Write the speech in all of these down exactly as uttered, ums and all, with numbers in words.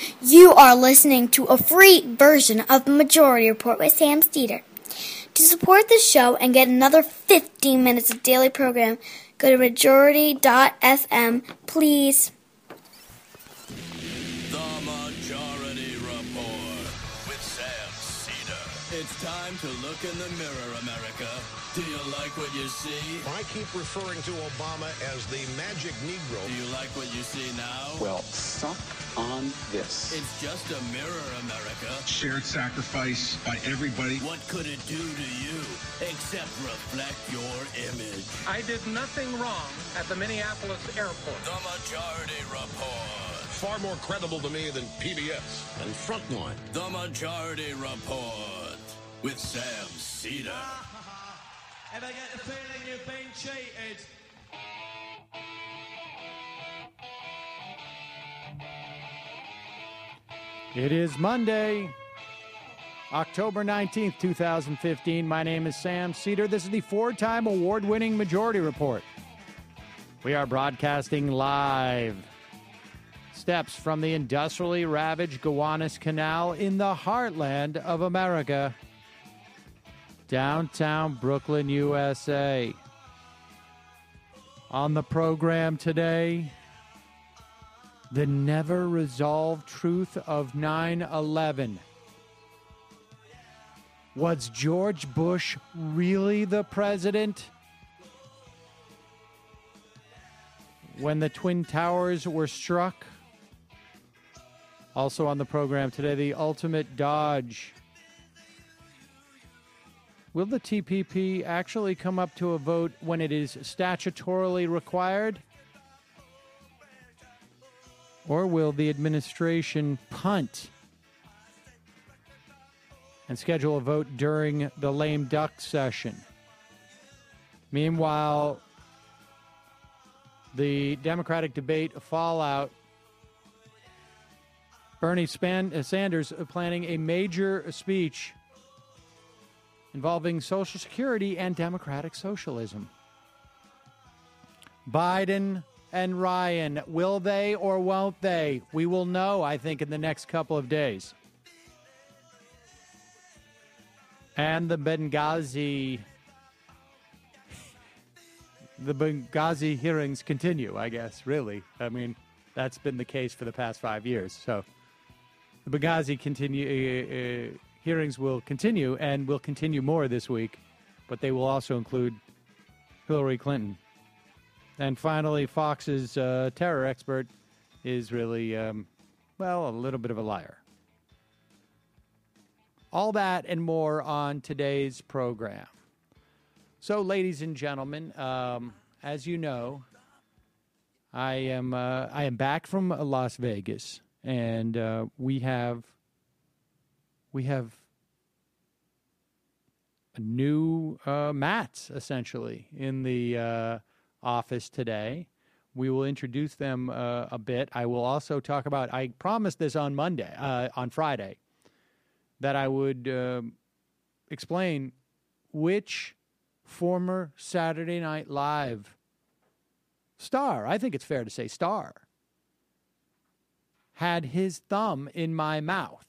You are listening to a free version of the Majority Report with Sam Seder. To support the show and get another fifteen minutes of daily program, go to majority dot f m, please. The Majority Report with Sam Seder. It's time to look in the mirror, America. Do you like what you see? I keep referring to Obama as the magic Negro. Do you like what you see now? Well, suck on this. It's just a mirror, America. Shared sacrifice by everybody. What could it do to you except reflect your image? I did nothing wrong at the Minneapolis airport. The Majority Report. Far more credible to me than P B S and Frontline. The Majority Report with Sam Seder. If I get the feeling you've been cheated. It is Monday, October nineteenth, twenty fifteen. My name is Sam Seder. This is the four-time award-winning Majority Report. We are broadcasting live. Steps from the industrially ravaged Gowanus Canal in the heartland of America. Downtown Brooklyn, U S A. On the program today, the never-resolved truth of nine eleven. Was George Bush really the president when the Twin Towers were struck? Also on the program today, the ultimate dodge. Will the T P P actually come up to a vote when it is statutorily required? Or will the administration punt and schedule a vote during the lame duck session? Meanwhile, the Democratic debate fallout, Bernie Span- Sanders planning a major speech involving Social Security and democratic socialism. Biden and Ryan, will they or won't they? We will know, I think, in the next couple of days. And the Benghazi, the Benghazi hearings continue, I guess, really. I mean, that's been the case for the past five years. So the Benghazi continue... Uh, uh, Hearings will continue and will continue more this week, but they will also include Hillary Clinton. And finally, Fox's uh, terror expert is really, um, well, a little bit of a liar. All that and more on today's program. So, ladies and gentlemen, um, as you know, I am uh, I am back from Las Vegas, and uh, we have. We have a new uh, mats, essentially, in the uh, office today. We will introduce them uh, a bit. I will also talk about, I promised this on Monday, uh, on Friday, that I would uh, explain which former Saturday Night Live star, I think it's fair to say star, had his thumb in my mouth.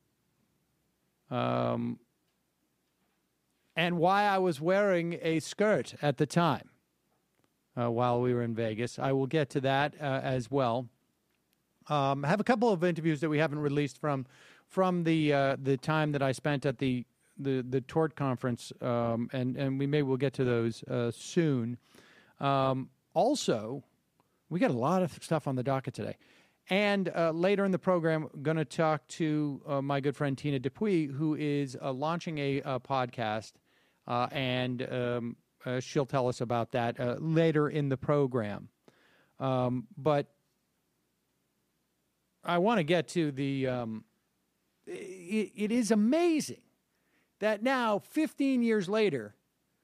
Um, and why I was wearing a skirt at the time uh, while we were in Vegas. I will get to that uh, as well. Um, I have a couple of interviews that we haven't released from from the uh, the time that I spent at the the, the Tort Conference, um, and, and we maybe we'll get to those uh, soon. Um, also, we got a lot of stuff on the docket today. And uh, later in the program, I'm going to talk to uh, my good friend Tina Dupuis, who is uh, launching a, a podcast, uh, and um, uh, she'll tell us about that uh, later in the program. Um, but I want to get to the, um, it, it is amazing that now, fifteen years later,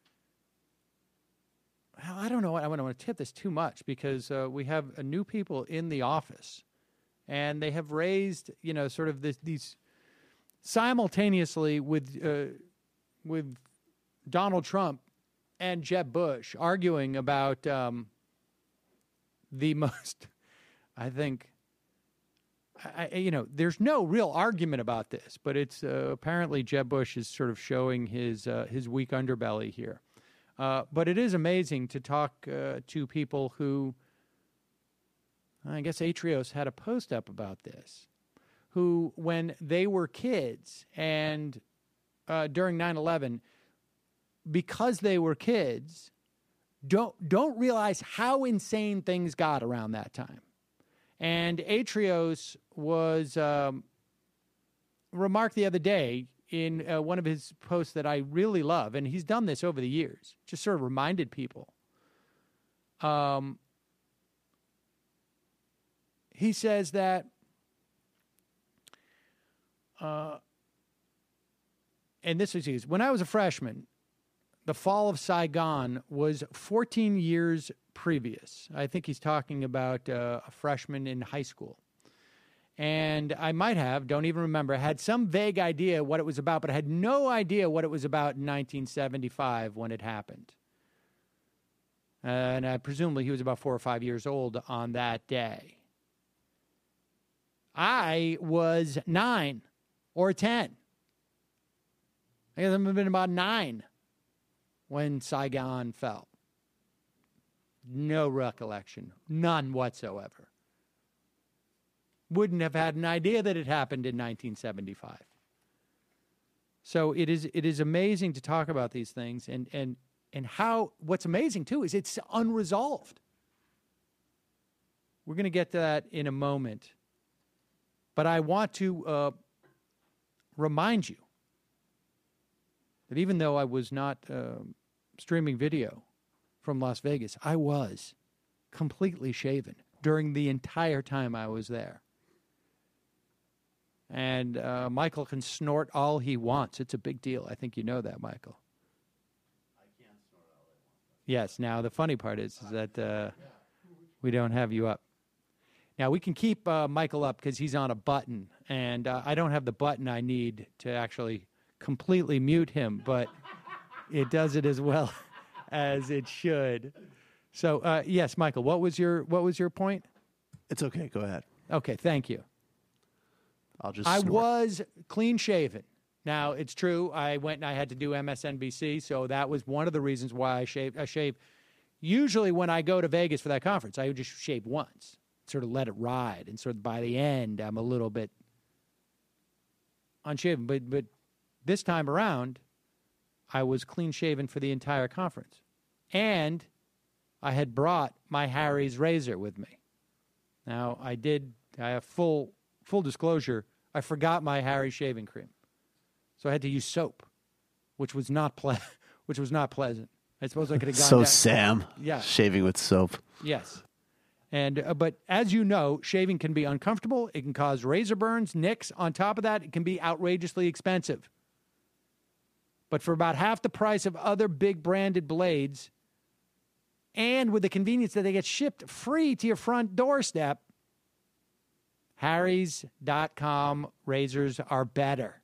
well, I don't know, I don't want to tip this too much because uh, we have uh, new people in the office. And they have raised, you know, sort of this, these simultaneously with uh, with Donald Trump and Jeb Bush arguing about um, the most, I think, I, you know, there's no real argument about this, but it's uh, apparently Jeb Bush is sort of showing his uh, his weak underbelly here. Uh, but it is amazing to talk uh, to people who, I guess Atrios had a post up about this, who when they were kids and uh, during nine eleven, because they were kids, don't don't realize how insane things got around that time. And Atrios was um, remarked the other day in uh, one of his posts that I really love, and he's done this over the years, just sort of reminded people. Um, he says that, uh, and this is his, when I was a freshman, the fall of Saigon was fourteen years previous. I think he's talking about uh, a freshman in high school. And I might have, don't even remember, had some vague idea what it was about, but I had no idea what it was about in nineteen seventy-five when it happened. Uh, and I presumably he was about four or five years old on that day. I was nine or ten. I guess I've been about nine when Saigon fell. No recollection, none whatsoever. Wouldn't have had an idea that it happened in nineteen seventy-five. So it is it is amazing to talk about these things, and and and how what's amazing too is it's unresolved. We're going to get to that in a moment, but I want to uh, remind you that even though I was not uh, streaming video from Las Vegas, I was completely shaven during the entire time I was there. And uh, Michael can snort all he wants. It's a big deal. I think you know that, Michael. I can't snort all I want. Yes. Now, the funny part is, is that uh, we don't have you up. Now, we can keep uh, Michael up because he's on a button, and uh, I don't have the button I need to actually completely mute him, but it does it as well as it should. So, uh, yes, Michael, what was your what was your point? It's okay. Go ahead. Okay, thank you. I'll just I snort. was clean shaven. Now, it's true, I went and I had to do M S N B C, so that was one of the reasons why I shave. I shave. Usually when I go to Vegas for that conference, I would just shave once, sort of let it ride, and sort of by the end, I'm a little bit unshaven. But, but this time around, I was clean shaven for the entire conference. And I had brought my Harry's razor with me. Now, I did, I have full full disclosure, I forgot my Harry's shaving cream. So I had to use soap, which was not ple- which was not pleasant. I suppose I could have gone So down. Sam, yeah. shaving with soap. Yes. And uh, but as you know, shaving can be uncomfortable. It can cause razor burns, nicks. On top of that, it can be outrageously expensive. But for about half the price of other big branded blades, and with the convenience that they get shipped free to your front doorstep, Harry's dot com razors are better.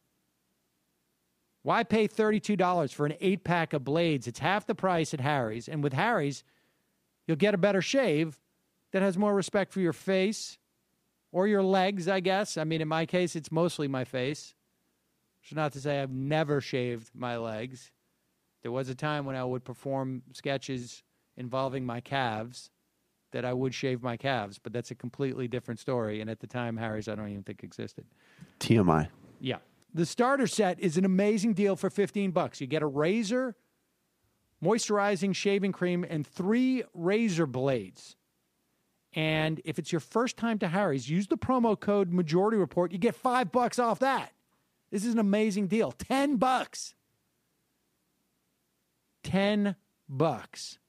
Why pay thirty-two dollars for an eight-pack of blades? It's half the price at Harry's. And with Harry's, you'll get a better shave that has more respect for your face or your legs, I guess. I mean, in my case, it's mostly my face. Which is not to say I've never shaved my legs. There was a time when I would perform sketches involving my calves that I would shave my calves, but that's a completely different story. And at the time, Harry's, I don't even think existed. T M I. Yeah. The starter set is an amazing deal for fifteen bucks. You get a razor, moisturizing shaving cream, and three razor blades. And if it's your first time to Harry's, use the promo code Majority Report. You get five bucks off that. This is an amazing deal. Ten bucks. Ten bucks.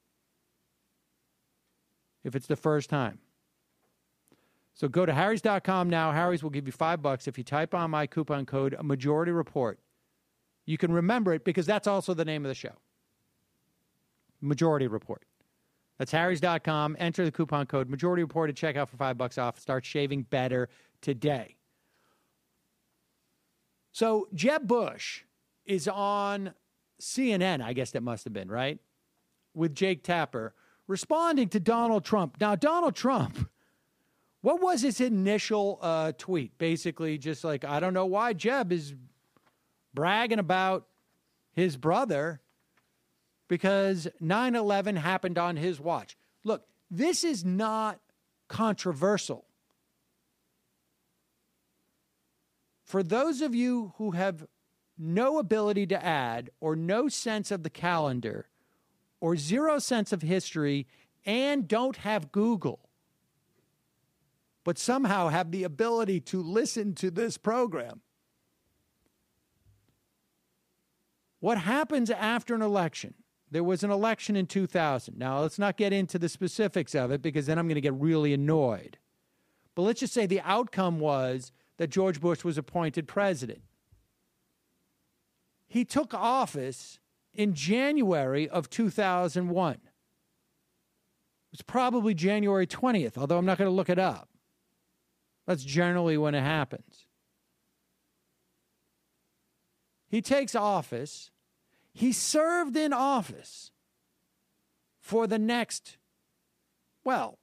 If it's the first time. So go to Harrys dot com now. Harry's will give you five bucks if you type on my coupon code Majority Report. You can remember it because that's also the name of the show. Majority Report. That's Harrys dot com. Enter the coupon code Majority Report and check out for five bucks off. Start shaving better today. So Jeb Bush is on C N N, I guess that must have been, right? With Jake Tapper, responding to Donald Trump. Now, Donald Trump What was his initial uh, tweet? Basically, just like, I don't know why Jeb is bragging about his brother because nine eleven happened on his watch. Look, this is not controversial. For those of you who have no ability to add or no sense of the calendar or zero sense of history and don't have Google, but somehow have the ability to listen to this program, what happens after an election? There was an election in two thousand. Now, let's not get into the specifics of it because then I'm going to get really annoyed. But let's just say the outcome was that George Bush was appointed president. He took office in January of two thousand one. It was probably January twentieth, although I'm not going to look it up. That's generally when it happens. He takes office. He served in office for the next, well,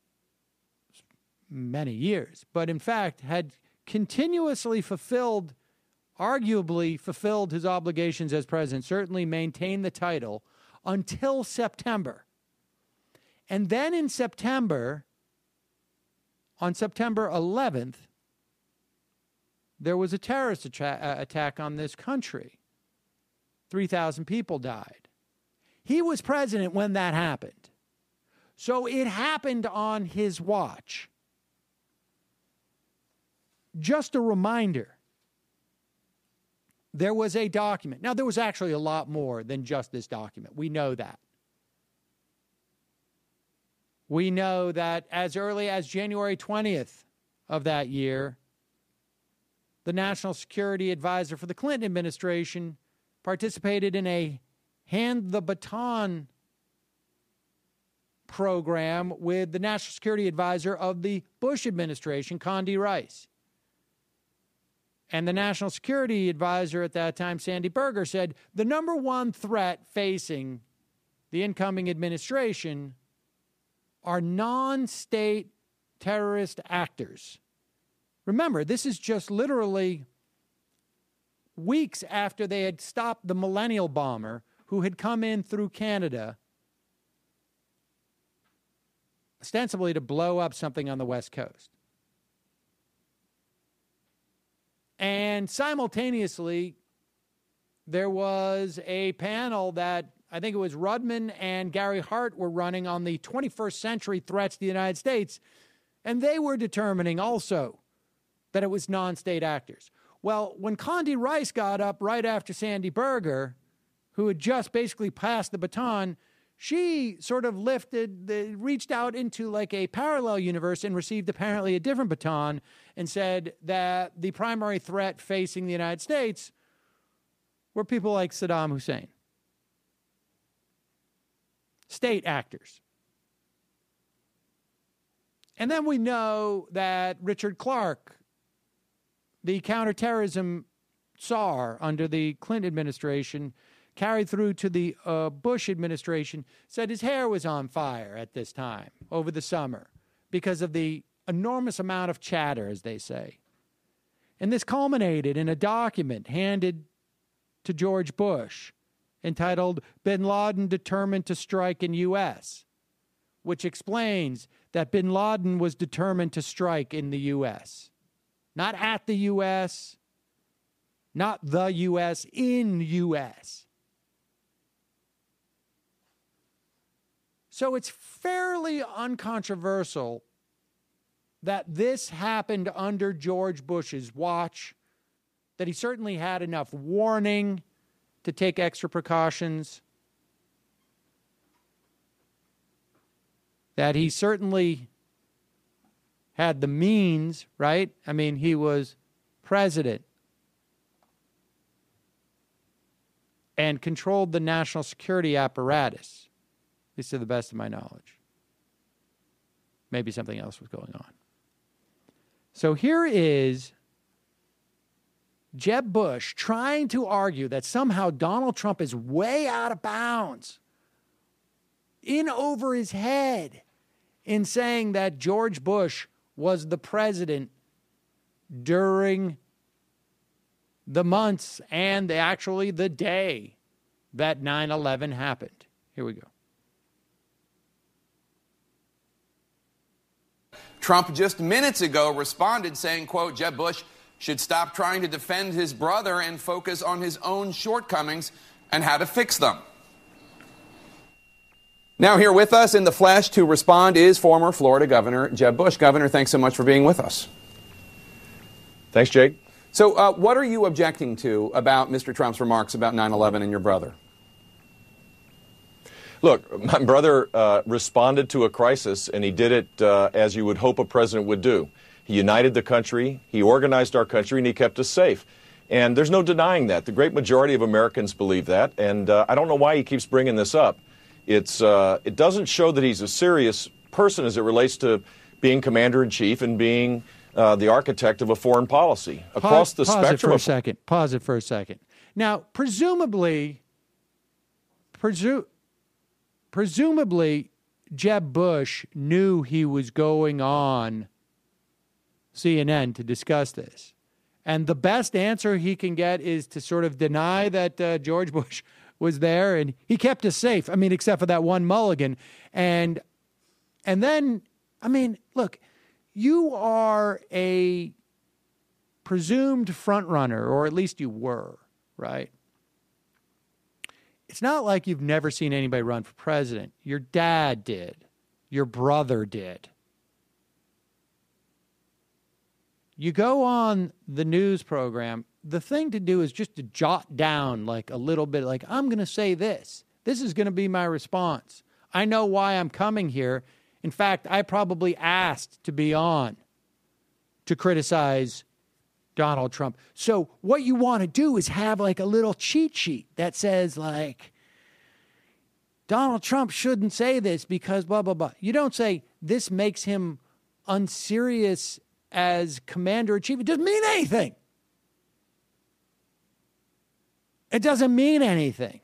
many years, but in fact had continuously fulfilled, arguably fulfilled his obligations as president, certainly maintained the title until September. And then in September, on September eleventh, there was a terrorist atta- attack on this country. three thousand people died. He was president when that happened. So it happened on his watch. Just a reminder, there was a document. Now, there was actually a lot more than just this document. We know that. We know that as early as January twentieth of that year, the National Security Advisor for the Clinton administration participated in a hand the baton program with the National Security Advisor of the Bush administration, Condi Rice. And the National Security Advisor at that time, Sandy Berger, said the number one threat facing the incoming administration are non-state terrorist actors. Remember, this is just literally weeks after they had stopped the millennial bomber who had come in through Canada, ostensibly to blow up something on the West Coast. And simultaneously, there was a panel that I think it was Rudman and Gary Hart were running on the twenty-first century threats to the United States, and they were determining also that it was non-state actors. Well, when Condi Rice got up right after Sandy Berger, who had just basically passed the baton, she sort of lifted, the, reached out into like a parallel universe and received apparently a different baton and said that the primary threat facing the United States were people like Saddam Hussein. State actors. And then we know that Richard Clarke, the counterterrorism czar under the Clinton administration, carried through to the uh, Bush administration, said his hair was on fire at this time over the summer because of the enormous amount of chatter, as they say. And this culminated in a document handed to George Bush entitled Bin Laden Determined to Strike in U S, which explains that Bin Laden was determined to strike in the U S. Not at the U S, not the U S, in U S. So it's fairly uncontroversial that this happened under George Bush's watch, that he certainly had enough warning to take extra precautions, that he certainly had the means, right? I mean, he was president and controlled the national security apparatus, at least to the best of my knowledge. Maybe something else was going on. So here is Jeb Bush trying to argue that somehow Donald Trump is way out of bounds, in over his head, in saying that George Bush was the president during the months and the, actually the day that nine eleven happened. Here we go. Trump just minutes ago responded saying, quote, Jeb Bush should stop trying to defend his brother and focus on his own shortcomings and how to fix them. Now here with us in the flesh to respond is former Florida Governor Jeb Bush. Governor, thanks so much for being with us. Thanks, Jake. So uh, what are you objecting to about Mister Trump's remarks about nine eleven and your brother? Look, my brother uh, responded to a crisis, and he did it uh, as you would hope a president would do. He united the country, he organized our country, and he kept us safe. And there's no denying that. The great majority of Americans believe that, and uh, I don't know why he keeps bringing this up. It's uh, it doesn't show that he's a serious person as it relates to being commander-in-chief and being uh, the architect of a foreign policy across pause, the pause spectrum. It for a of... second. Pause it for a second. Now, presumably, presu- presumably, Jeb Bush knew he was going on C N N to discuss this. And the best answer he can get is to sort of deny that uh, George Bush was there, and he kept us safe. I mean, except for that one mulligan. And and then, I mean, look, you are a presumed front runner, or at least you were, right? It's not like you've never seen anybody run for president. Your dad did. Your brother did. You go on the news program, the thing to do is just to jot down like a little bit, like, I'm going to say this. This is going to be my response. I know why I'm coming here. In fact, I probably asked to be on to criticize Donald Trump. So what you want to do is have like a little cheat sheet that says like, Donald Trump shouldn't say this because blah, blah, blah. You don't say this makes him unserious as commander-in-chief. It doesn't mean anything. It doesn't mean anything.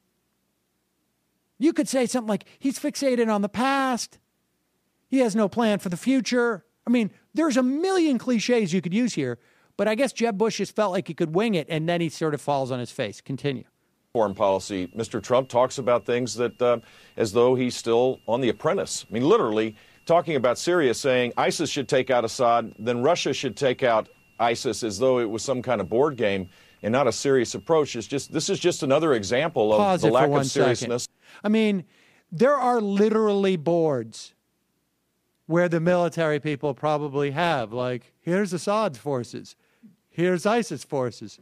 You could say something like, he's fixated on the past. He has no plan for the future. I mean, there's a million cliches you could use here, but I guess Jeb Bush just felt like he could wing it, and then he sort of falls on his face. Continue. Foreign policy. Mister Trump talks about things that uh, as though he's still on The Apprentice. I mean, literally talking about Syria, saying ISIS should take out Assad, then Russia should take out ISIS, as though it was some kind of board game and not a serious approach. It's just this is just another example of Pause the it lack for one of seriousness. Second. I mean, there are literally boards where the military people probably have, like, here's Assad's forces, here's ISIS forces.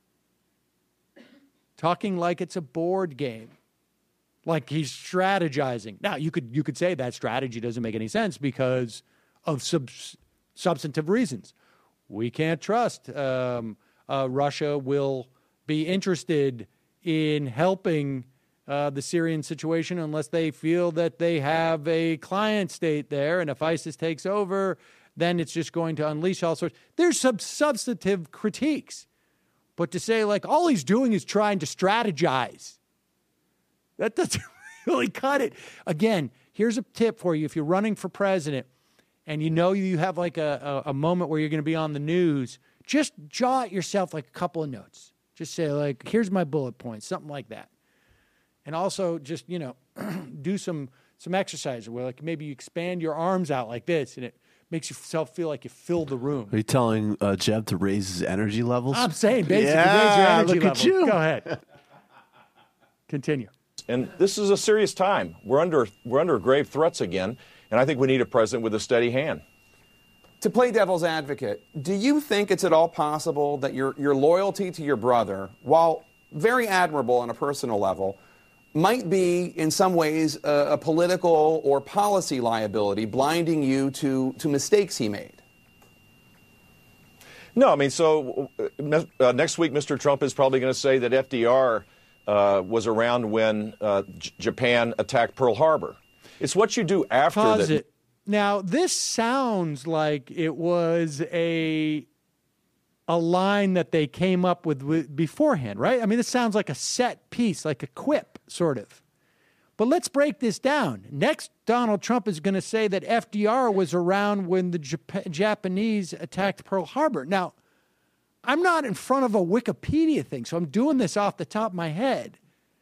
Talking like it's a board game. Like he's strategizing. Now, you could you could say that strategy doesn't make any sense because of sub- substantive reasons. We can't trust um, uh, Russia will be interested in helping uh, the Syrian situation unless they feel that they have a client state there. And if ISIS takes over, then it's just going to unleash all sorts. There's some substantive critiques. But to say, like, all he's doing is trying to strategize, that doesn't really cut it. Again, here's a tip for you. If you're running for president and you know you have like a, a, a moment where you're going to be on the news, just jot yourself like a couple of notes. Just say, like, here's my bullet points, something like that. And also just, you know, do some some exercise where, like, maybe you expand your arms out like this and it makes yourself feel like you fill the room. Are you telling uh, Jeb to raise his energy levels? I'm saying basically yeah, raise your energy look levels. At you. Go ahead. Continue. And this is a serious time. We're under we're under grave threats again, and I think we need a president with a steady hand. To play devil's advocate, do you think it's at all possible that your your loyalty to your brother, while very admirable on a personal level, might be in some ways a, a political or policy liability, blinding you to, to mistakes he made? No, I mean, so uh, next week Mister Trump is probably going to say that F D R uh, was around when uh, J- Japan attacked Pearl Harbor. It's what you do after Pause that. it. Now, this sounds like it was a a line that they came up with, with beforehand, right? I mean, this sounds like a set piece, like a quip, sort of. But let's break this down. Next, Donald Trump is going to say that F D R was around when the Jap- Japanese attacked Pearl Harbor. Now, I'm not in front of a Wikipedia thing, so I'm doing this off the top of my head.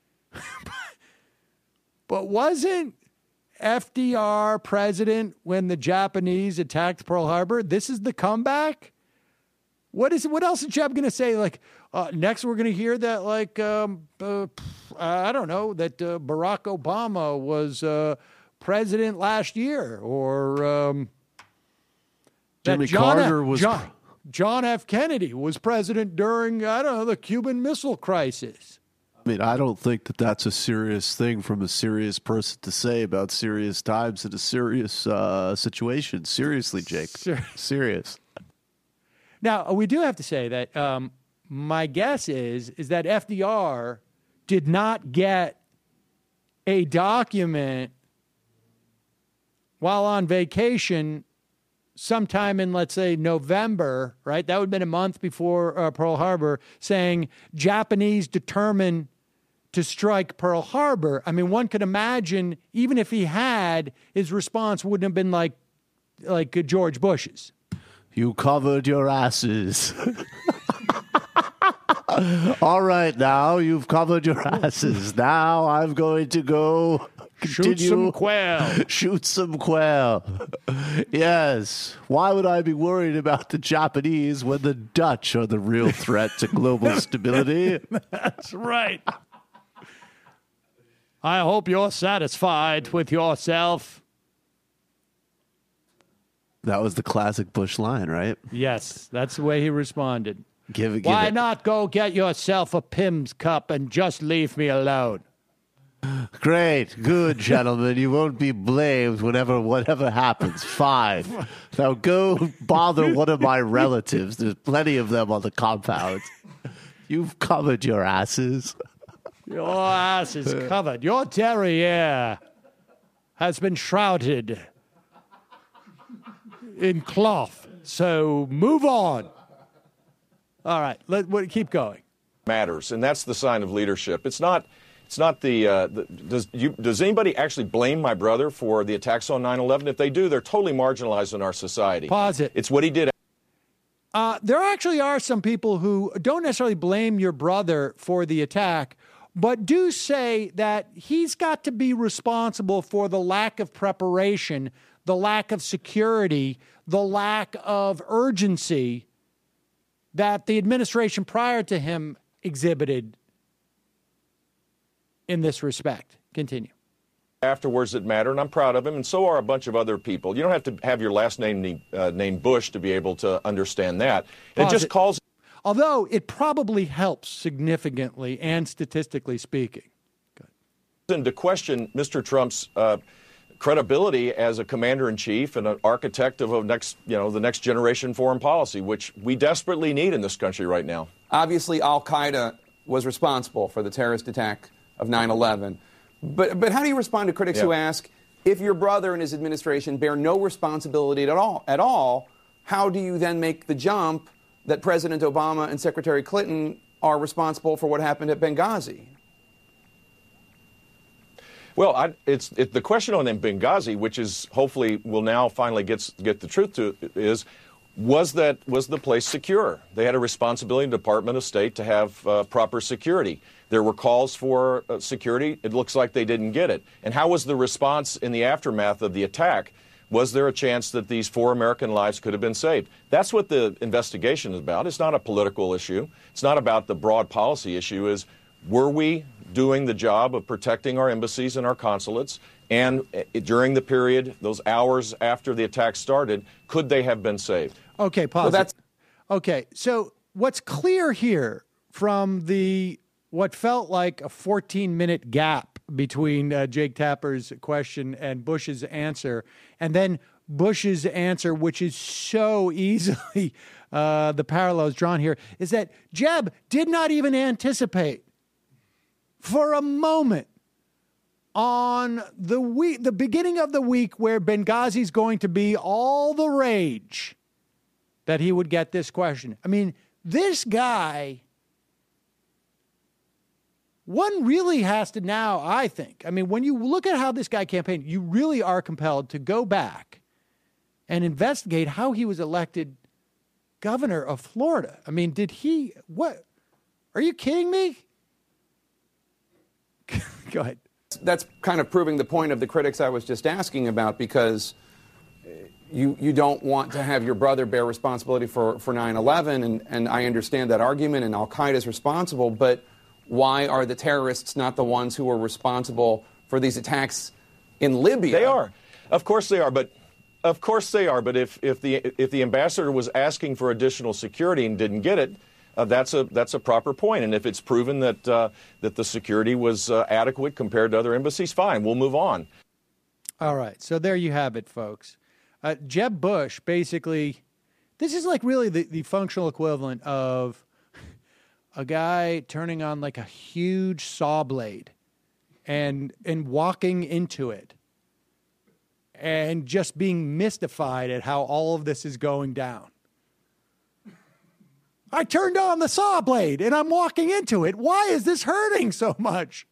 But wasn't F D R president when the Japanese attacked Pearl Harbor? This is the comeback? What is? What else is Jeb going to say? Like, uh, next we're going to hear that, like, um, uh, I don't know, that uh, Barack Obama was uh, president last year, or um, Jimmy that John Carter F, was John, John F. Kennedy was president during, I don't know, the Cuban Missile Crisis. I mean, I don't think that that's a serious thing from a serious person to say about serious times in a serious uh, situation. Seriously, Jake. Ser- Serious. Now, we do have to say that um, my guess is is that F D R did not get a document while on vacation sometime in, let's say, November, right? That would have been a month before uh, Pearl Harbor, saying Japanese determined to strike Pearl Harbor. I mean, one could imagine, even if he had, his response wouldn't have been like, like uh, George Bush's. You covered your asses. All right, now you've covered your asses. Now I'm going to go continue. Shoot some quail. Shoot some quail. Yes. Why would I be worried about the Japanese when the Dutch are the real threat to global stability? That's right. I hope you're satisfied with yourself. That was the classic Bush line, right? Yes, that's the way he responded. Give it. Give Why it. not go get yourself a Pimm's cup and just leave me alone? Great, good, gentlemen. You won't be blamed whenever whatever happens. Fine. Now go bother one of my relatives. There's plenty of them on the compound. You've covered your asses. Your ass is covered. Your derriere has been shrouded in cloth. So move on. All right, let we'll keep going. Matters, and that's the sign of leadership. It's not. It's not the. Uh, the does you does anybody actually blame my brother for the attacks on nine eleven? If they do, they're totally marginalized in our society. Pause it. It's what he did. Uh, there actually are some people who don't necessarily blame your brother for the attack, but do say that he's got to be responsible for the lack of preparation, the lack of security, the lack of urgency that the administration prior to him exhibited in this respect. Continue. Afterwards that matter, and I'm proud of him, and so are a bunch of other people. You don't have to have your last name uh, named Bush to be able to understand that. And it just it. calls. Although it probably helps significantly and statistically speaking. To question Mister Trump's uh, credibility as a commander-in-chief and an architect of a next, you know, the next generation foreign policy, which we desperately need in this country right now. Obviously, Al-Qaeda was responsible for the terrorist attack of nine eleven. But but how do you respond to critics yeah. who ask, if your brother and his administration bear no responsibility at all, at all, how do you then make the jump that President Obama and Secretary Clinton are responsible for what happened at Benghazi? Well, I, it's it, the question on Benghazi, which is hopefully will now finally get get the truth to, is was that was the place secure? They had a responsibility in the Department of State to have uh, proper security. There were calls for uh, security. It looks like they didn't get it. And how was the response in the aftermath of the attack? Was there a chance that these four American lives could have been saved? That's what the investigation is about. It's not a political issue. It's not about the broad policy issue. Is were we doing the job of protecting our embassies and our consulates? And during the period, those hours after the attack started, could they have been saved? Okay, pause. So that's- okay, so what's clear here from the what felt like a fourteen-minute gap between uh, Jake Tapper's question and Bush's answer, and then Bush's answer, which is so easily uh, the parallels drawn here, is that Jeb did not even anticipate for a moment on the week, the beginning of the week where Benghazi's going to be all the rage, that he would get this question. I mean, this guy one really has to now, I think, I mean, when you look at how this guy campaigned, you really are compelled to go back and investigate how he was elected governor of Florida. I mean, did he, what, are you kidding me? Go ahead. That's kind of proving the point of the critics I was just asking about, because you you don't want to have your brother bear responsibility for, for nine eleven, and, and I understand that argument, and Al-Qaeda is responsible, but why are the terrorists not the ones who are responsible for these attacks in Libya? They are. Of course they are, but of course they are, but if, if the if the ambassador was asking for additional security and didn't get it, Uh, that's a that's a proper point, and if it's proven that uh, that the security was uh, adequate compared to other embassies, fine, we'll move on. All right, so there you have it, folks. Uh, Jeb Bush basically, this is like really the, the functional equivalent of a guy turning on like a huge saw blade and and walking into it and just being mystified at how all of this is going down. I turned on the saw blade and I'm walking into it. Why is this hurting so much?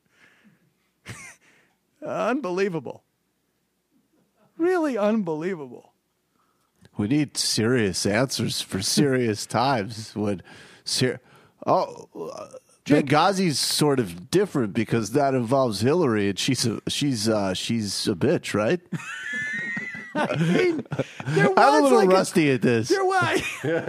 Unbelievable. Really unbelievable. We need serious answers for serious times. When ser- oh, uh, Benghazi's sort of different because that involves Hillary, and she's a, she's uh, she's a bitch, right? I mean, there was I'm a little like rusty a, at this. There was.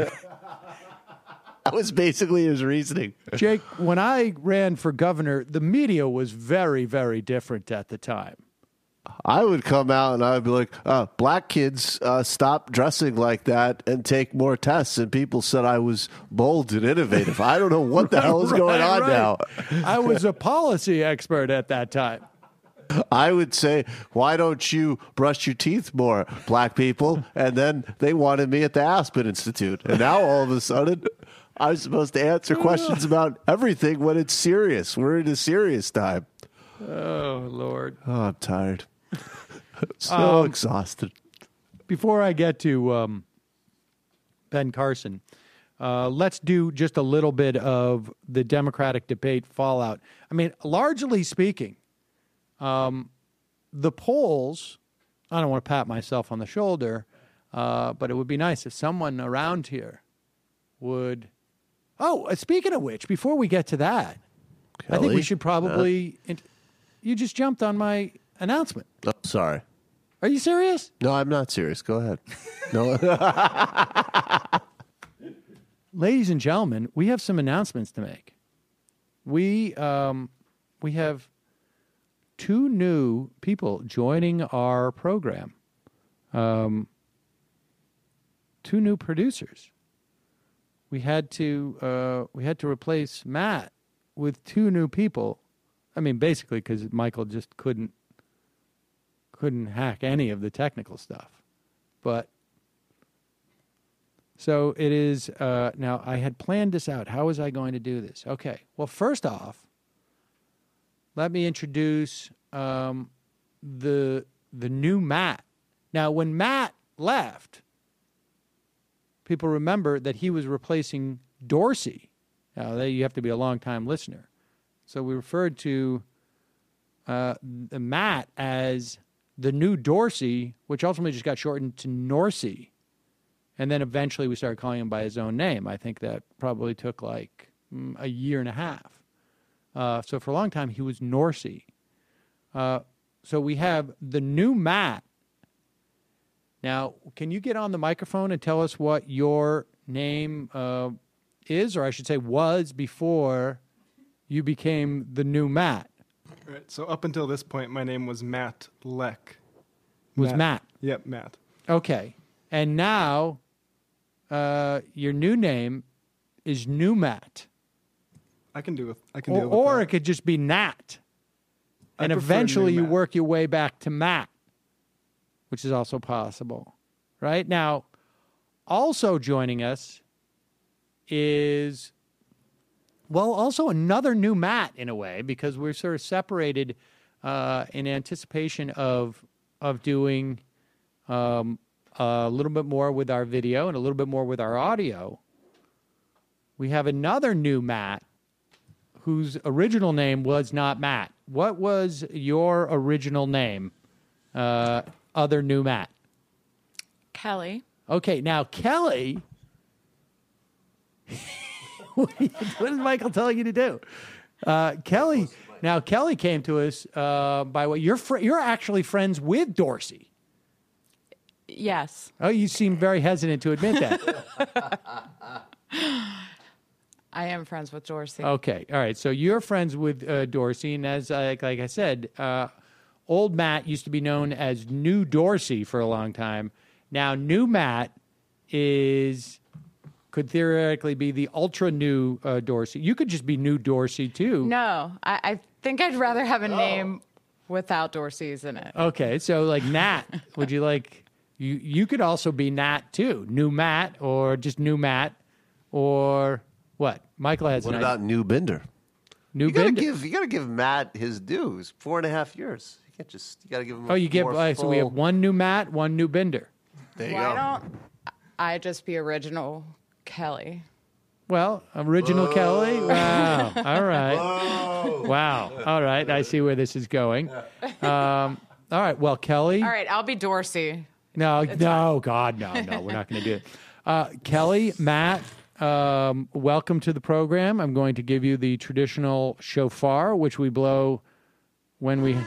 That was basically his reasoning. Jake, when I ran for governor, the media was very, very different at the time. I would come out and I would be like, uh, black kids uh, stop dressing like that and take more tests. And people said I was bold and innovative. I don't know what the hell is Right, going on right. now. I was a policy expert at that time. I would say, why don't you brush your teeth more, black people? And then they wanted me at the Aspen Institute. And now all of a sudden, I'm supposed to answer questions about everything when it's serious. We're in a serious time. Oh, Lord. Oh, I'm tired. so Um, exhausted. Before I get to um, Ben Carson, uh, let's do just a little bit of the Democratic debate fallout. I mean, largely speaking, um, the polls, I don't want to pat myself on the shoulder, uh, but it would be nice if someone around here would. Oh, uh, speaking of which, before we get to that, I think we Kelly? should probably. Int- you just jumped on my announcement. Oh, sorry. Are you serious? No, I'm not serious. Go ahead. No. Ladies and gentlemen, we have some announcements to make. We um, we have two new people joining our program. Um, two new producers. We had to uh, we had to replace Matt with two new people. I mean, basically, because Michael just couldn't couldn't hack any of the technical stuff. But so it is. Uh, now, I had planned this out. How was I going to do this? Okay. Well, first off, let me introduce um, the the new Matt. Now, when Matt left, people remember that he was replacing Dorsey. Now, they, you have to be a long-time listener. So we referred to uh, Matt as the new Dorsey, which ultimately just got shortened to Norsey. And then eventually we started calling him by his own name. I think that probably took like mm, a year and a half. Uh, so for a long time, he was Norsey. Uh, so we have the new Matt. Now, can you get on the microphone and tell us what your name uh, is, or I should say was, before you became the new Matt? All right, so up until this point, my name was Matt Leck. Was Matt? Yep, Matt. Okay. And now uh, your new name is New Matt. I can do with I can Or, deal with or that. it could just be Nat. I And prefer eventually New you Matt. work your way back to Matt, which is also possible. Right? Now, also joining us is, well, also another new Matt in a way, because we're sort of separated uh, in anticipation of of doing um, a little bit more with our video and a little bit more with our audio. We have another new Matt whose original name was not Matt. What was your original name, uh, other new Matt? Kelly. Okay, now Kelly, what is Michael telling you to do? Uh, Kelly, now Kelly came to us uh, by what you're fr- you're actually friends with Dorsey. Yes. Oh, you seem very hesitant to admit that. I am friends with Dorsey. Okay, all right. So you're friends with uh, Dorsey, and as uh, like I said, uh, old Matt used to be known as New Dorsey for a long time. Now, new Matt is could theoretically be the ultra new uh, Dorsey. You could just be New Dorsey too. No, I, I think I'd rather have a name without Dorsey's in it. Okay, so like Nat, would you like you? You could also be Nat too, New Matt, or just New Matt, or what? Michael has. What an about idea. New Binder? New you gotta Binder? give you gotta give Matt his dues. Four and a half years. You can't just you gotta give him. Oh, you give. more Uh, so we have full- one New Matt, one New Binder. There you Why go. don't I just be original Kelly? Well, original Whoa. Kelly. Wow. All right. Whoa. Wow. All right. I see where this is going. Um, all right. Well, Kelly. All right, I'll be Dorsey. No, It's no, God, no, no. We're not going to do it. Uh, Kelly, Matt, um, welcome to the program. I'm going to give you the traditional shofar, which we blow when we,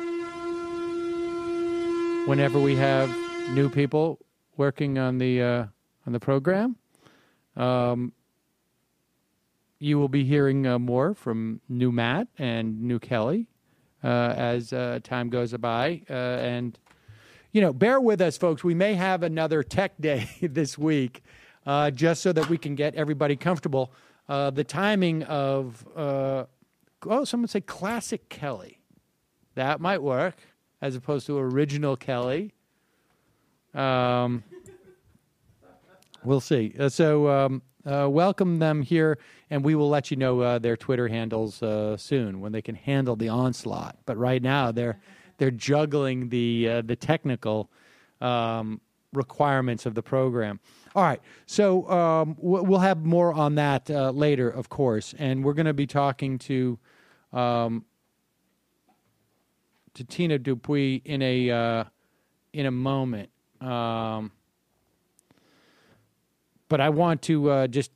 whenever we have new people working on the uh, on the program. Um, you will be hearing uh, more from new Matt and new Kelly uh, as uh, time goes by. Uh, and, you know, bear with us, folks. We may have another tech day this week uh, just so that we can get everybody comfortable. Uh, the timing of, uh, oh, someone say classic Kelly. That might work as opposed to original Kelly. Um, we'll see. Uh, so um, uh, welcome them here, and we will let you know uh, their Twitter handles uh, soon when they can handle the onslaught. But right now, they're they're juggling the uh, the technical um, requirements of the program. All right, so um, we'll have more on that uh, later, of course, and we're going to be talking to um, to Tina Dupuis in a uh, in a moment. Um, but I want to uh, just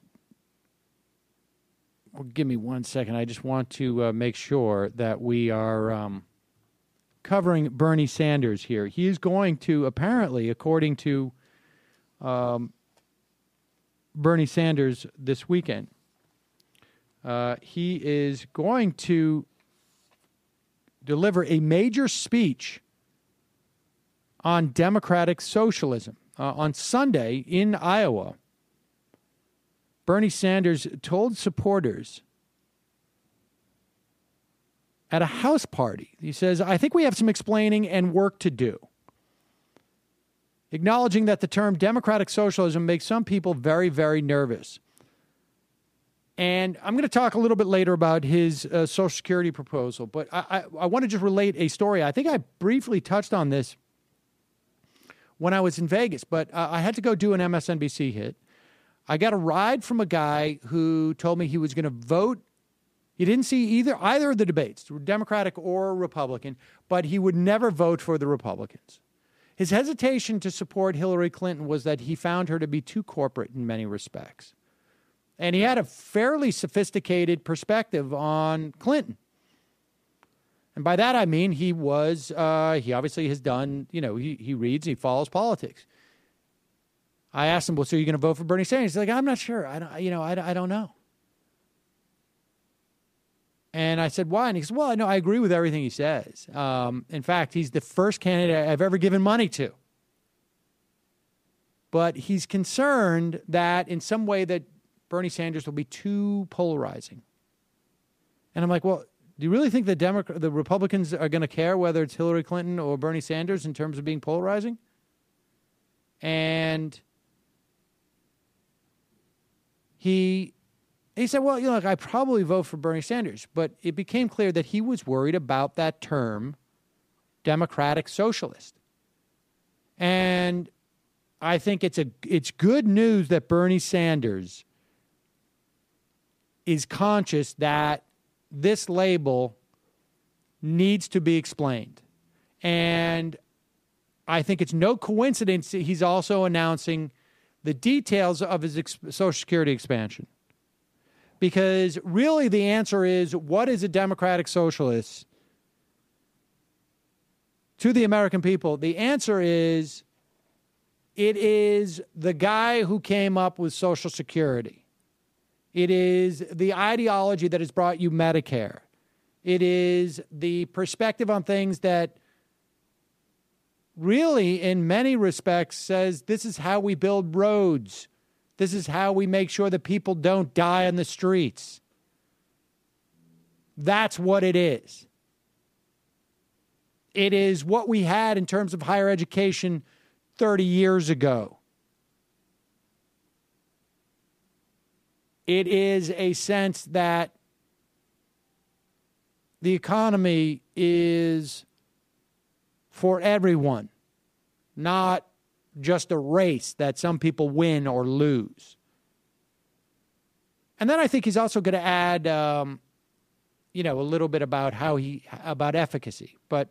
well, give me one second. I just want to uh, make sure that we are um, covering Bernie Sanders here. He is going to, apparently, according to um, Bernie Sanders this weekend, uh, he is going to deliver a major speech on democratic socialism. Uh, on Sunday in Iowa, Bernie Sanders told supporters at a house party, he says, I think we have some explaining and work to do. Acknowledging that the term democratic socialism makes some people very, very nervous. And I'm going to talk a little bit later about his uh, Social Security proposal, but I, I, I want to just relate a story. I think I briefly touched on this when I was in Vegas, but uh, I had to go do an M S N B C hit. I got a ride from a guy who told me he was going to vote. He didn't see either either of the debates, Democratic or Republican, but he would never vote for the Republicans. His hesitation to support Hillary Clinton was that he found her to be too corporate in many respects. And he had a fairly sophisticated perspective on Clinton. And by that, I mean he was, uh, he obviously has done, you know, he, he reads, he follows politics. I asked him, well, so you're going to vote for Bernie Sanders? He's like, I'm not sure. I don't, you know, I, I don't know. And I said, why? And he said, well, I know I agree with everything he says. Um, in fact, he's the first candidate I've ever given money to. But he's concerned that in some way that Bernie Sanders will be too polarizing. And I'm like, well, do you really think the Democrat, the Republicans are going to care whether it's Hillary Clinton or Bernie Sanders in terms of being polarizing? And he he said, well, you know, like, I probably vote for Bernie Sanders. But it became clear that he was worried about that term, democratic socialist. And I think it's a it's good news that Bernie Sanders is conscious that this label needs to be explained. And I think it's no coincidence that he's also announcing the details of his ex- Social Security expansion. Because really the answer is, what is a democratic socialist to the American people? The answer is, it is the guy who came up with Social Security. It is the ideology that has brought you Medicare. It is the perspective on things that really, in many respects, says this is how we build roads. This is how we make sure that people don't die on the streets. That's what it is. It is what we had in terms of higher education thirty years ago. It is a sense that the economy is for everyone, not just a race that some people win or lose. And then I think he's also going to add, um, you know, a little bit about how he, about efficacy. But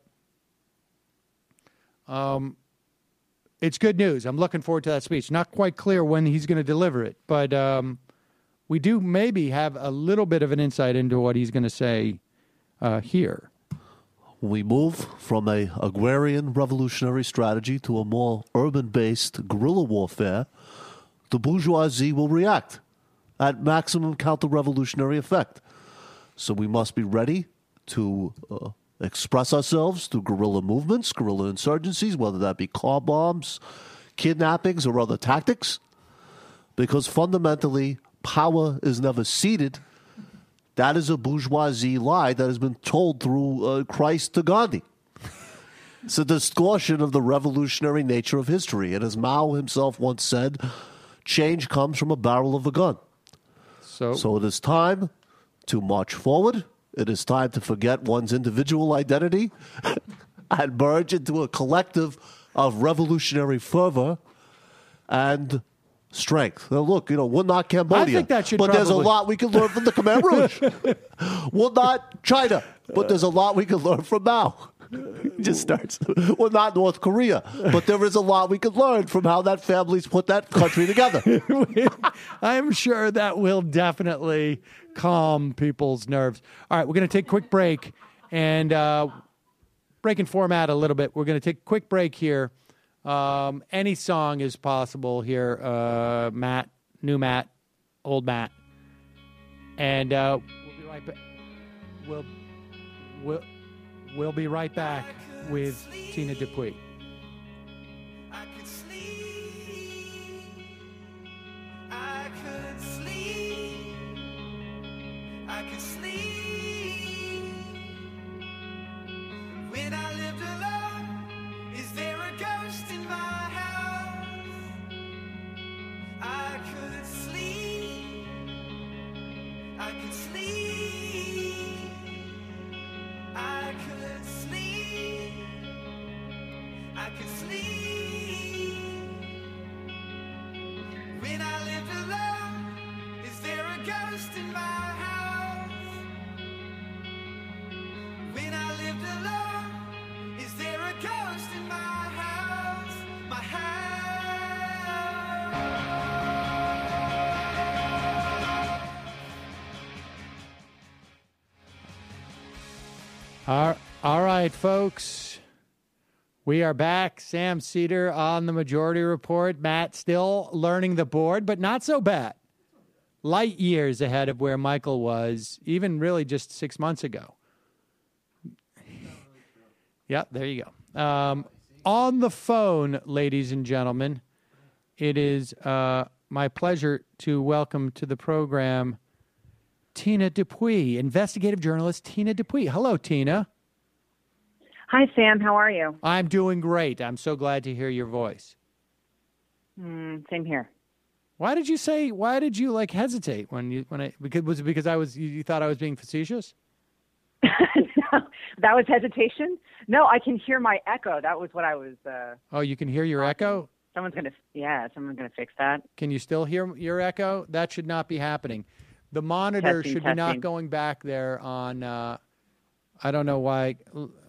um, it's good news. I'm looking forward to that speech. Not quite clear when he's going to deliver it, but um, we do maybe have a little bit of an insight into what he's going to say uh, here. We move from a agrarian revolutionary strategy to a more urban-based guerrilla warfare. The bourgeoisie will react at maximum counter-revolutionary effect. So we must be ready to uh, express ourselves through guerrilla movements, guerrilla insurgencies, whether that be car bombs, kidnappings, or other tactics, because fundamentally, power is never ceded. That is a bourgeoisie lie that has been told through uh, Christ to Gandhi. It's a distortion of the revolutionary nature of history. And as Mao himself once said, change comes from a barrel of a gun. So, so it is time to march forward. It is time to forget one's individual identity and merge into a collective of revolutionary fervor and strength. Now, look, you know, we're not Cambodia. I think that should but there's a probably- lot we can learn from the Khmer Rouge. We're not China, but there's a lot we can learn from Mao. It just starts. We're not North Korea, but there is a lot we can learn from how that family's put that country together. I'm sure that will definitely calm people's nerves. All right, we're going to take a quick break and uh, breaking format a little bit. We're going to take a quick break here. Um, any song is possible here. Uh, Matt, new Matt, old Matt, and uh, we'll be right back. We'll we'll we'll be right back with Tina Dupuis. I could sleep. I could sleep. I could sleep. When I lived alone, is there a ghost in my house? I could sleep. I could sleep. I could sleep. I could sleep. When I lived alone, is there a ghost in my house? When I lived alone, is there a ghost in my house? My house. All, all right, folks. We are back. Sam Cedar on the Majority Report. Matt still learning the board, but not so bad. Light years ahead of where Michael was, even really just six months ago. Yep, there you go. Um, on the phone, ladies and gentlemen, it is uh, my pleasure to welcome to the program Tina Dupuis, investigative journalist Tina Dupuis. Hello, Tina. Hi, Sam. How are you? I'm doing great. I'm so glad to hear your voice. Mm, same here. Why did you say? Why did you like hesitate when you when I? Because was it because I was? You, you thought I was being facetious? That was hesitation? No, I can hear my echo. That was what I was. Uh, Oh, you can hear your echo? someone's gonna. Yeah, someone's gonna fix that. Can you still hear your echo? That should not be happening. The monitor Testing, should be not testing. going back there on, uh, I don't know why.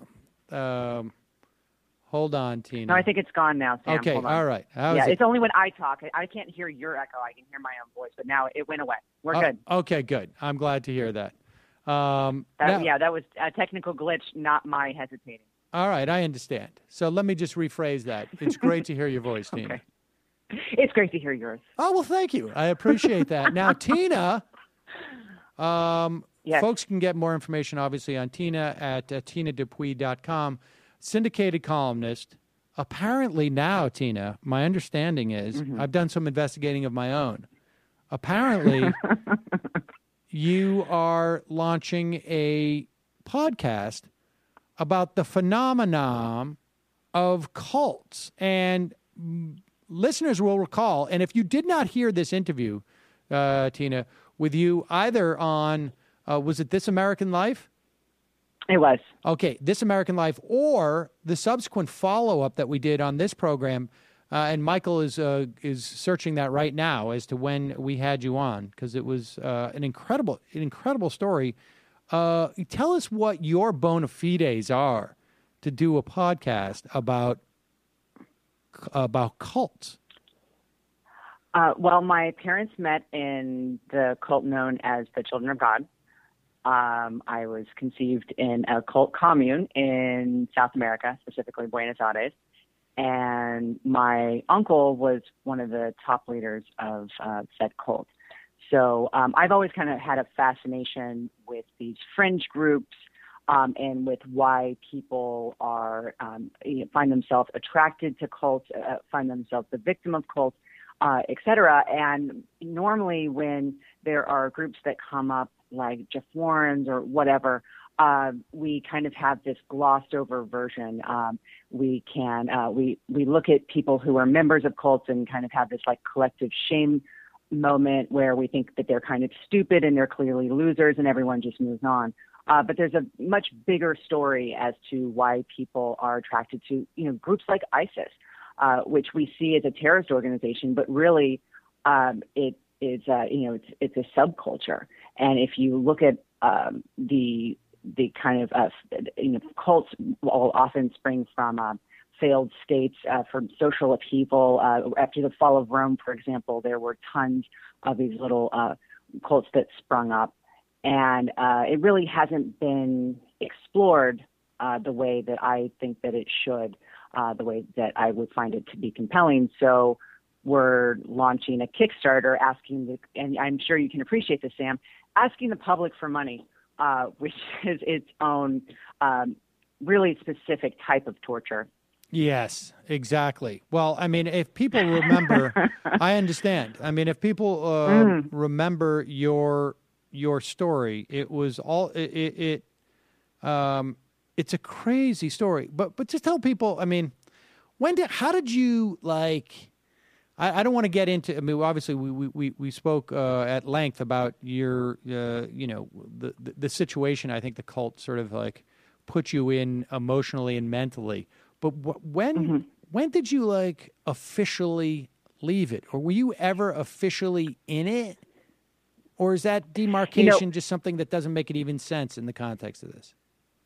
Um, hold on, Tina. No, I think it's gone now, Sam. Okay, Hold on. all right. How yeah, is it? it's only when I talk. I, I can't hear your echo. I can hear my own voice, but now it went away. We're Oh, good. Okay, good. I'm glad to hear that. Um, That, now- yeah, that was a technical glitch, not my hesitating. All right, I understand. So let me just rephrase that. It's great to hear your voice, Tina. Okay. It's great to hear yours. Oh, well, thank you. I appreciate that. Now, Tina, um, Yes. folks can get more information, obviously, on Tina at uh, tina dupuis dot com. Syndicated columnist. Apparently now, Tina, my understanding is, Mm-hmm. I've done some investigating of my own. Apparently, you are launching a podcast about the phenomenon of cults. And mm, listeners will recall, and if you did not hear this interview, uh, Tina, with you either on, uh, was it This American Life? It was. Okay, This American Life, or the subsequent follow-up that we did on this program, uh, and Michael is uh, is searching that right now as to when we had you on, because it was uh, an incredible, an incredible story. Uh, tell us what your bona fides are to do a podcast about about cults. Uh, well, my parents met in the cult known as the Children of God. Um, I was conceived in a cult commune in South America, specifically Buenos Aires. And my uncle was one of the top leaders of uh, said cult. So um, I've always kind of had a fascination with these fringe groups um, and with why people are um, you know, find themselves attracted to cults, uh, find themselves the victim of cults, uh, et cetera. And normally when there are groups that come up like Jeff Warren's or whatever, uh, we kind of have this glossed over version. Um, we can, uh, we, we look at people who are members of cults and kind of have this like collective shame moment where we think that they're kind of stupid and they're clearly losers and everyone just moves on. Uh, but there's a much bigger story as to why people are attracted to, you know, groups like ISIS, uh, which we see as a terrorist organization, but really um, it is, uh, you know, it's, it's a subculture. And if you look at um, the the kind of uh, you know cults, will often spring from uh, failed states, uh, from social upheaval. Uh, after the fall of Rome, for example, there were tons of these little uh, cults that sprung up, and uh, it really hasn't been explored uh, the way that I think that it should, uh, the way that I would find it to be compelling. So we're launching a Kickstarter asking the, and I'm sure you can appreciate this, Sam, asking the public for money, uh, which is its own um, really specific type of torture. Yes, exactly. Well, I mean, if people remember, I understand. I mean, if people uh, Mm. remember your your story, it was all it. it, it um, it's a crazy story. But but just tell people. I mean, when did? How did you like? I, I don't want to get into. I mean, obviously, we we we, we spoke uh, at length about your uh, you know the, the the situation. I think the cult sort of like put you in emotionally and mentally. But wh- when Mm-hmm. when did you like officially leave it, or were you ever officially in it, or is that demarcation You know- just something that doesn't make it even sense in the context of this?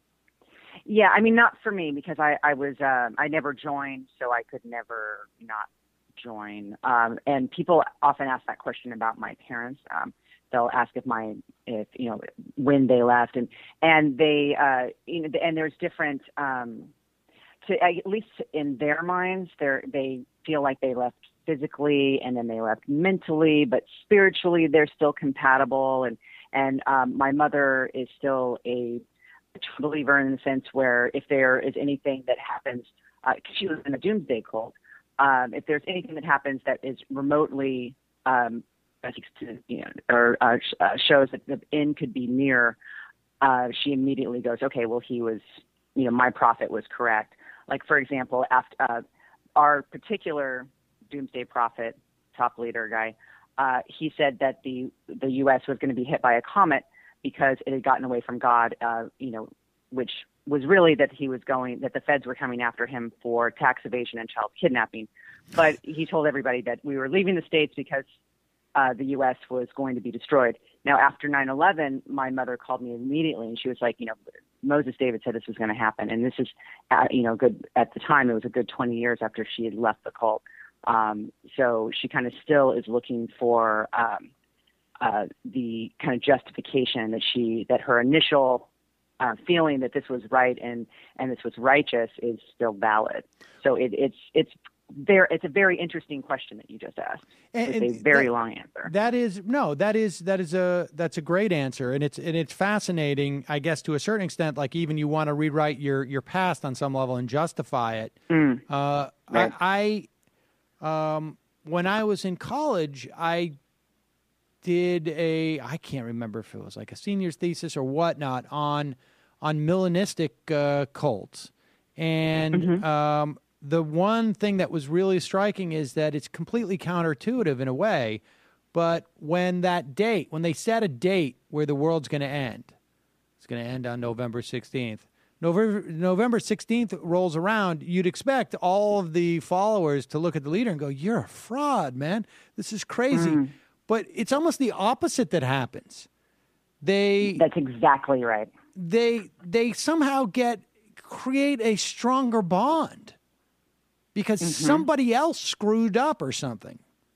Yeah, I mean, not for me because I, I was, uh, I never joined, so I could never not join. Um, and people often ask that question about my parents. Um, they'll ask if my, if, you know, when they left and, and they, uh, you know, and there's different, um, to, at least in their minds, they're, they feel like they left physically and then they left mentally, but spiritually they're still compatible. And, and, um, my mother is still a, a true believer in the sense where if there is anything that happens, uh, 'cause she was in a doomsday cult, um, if there's anything that happens that is remotely, um, to, you know, or uh, sh- uh, shows that the end could be near, uh, she immediately goes, okay, well, he was, you know, my prophet was correct. Like, for example, after uh, our particular doomsday prophet, top leader guy, uh, he said that the the U S was going to be hit by a comet because it had gotten away from God, uh, you know, which was really that he was going, that the feds were coming after him for tax evasion and child kidnapping. But he told everybody that we were leaving the States because uh, the U S was going to be destroyed. Now, after nine eleven, my mother called me immediately, and she was like, you know, Moses David said this was going to happen. And this is, uh, you know, good at the time, it was a good twenty years after she had left the cult. Um, so she kind of still is looking for um, uh, the kind of justification that she, that her initial uh, feeling that this was right and, and this was righteous is still valid. So it, it's, it's, There, it's a very interesting question that you just asked. And, it's a very that, long answer. That is no, that is that is a that's a great answer, and it's and it's fascinating, I guess, to a certain extent. Like even you want to rewrite your your past on some level and justify it. Mm. Uh, right. I, I um, when I was in college, I did a I can't remember if it was like a senior's thesis or whatnot on on Millenistic uh, cults, and. Mm-hmm. Um, The one thing that was really striking is that it's completely counterintuitive in a way, but when that date, when they set a date where the world's going to end, it's going to end on November sixteenth. November, November sixteenth rolls around, you'd expect all of the followers to look at the leader and go, you're a fraud, man. This is crazy. Mm. But it's almost the opposite that happens. They That's exactly right. They they somehow get create a stronger bond. Because mm-hmm. somebody else screwed up or something.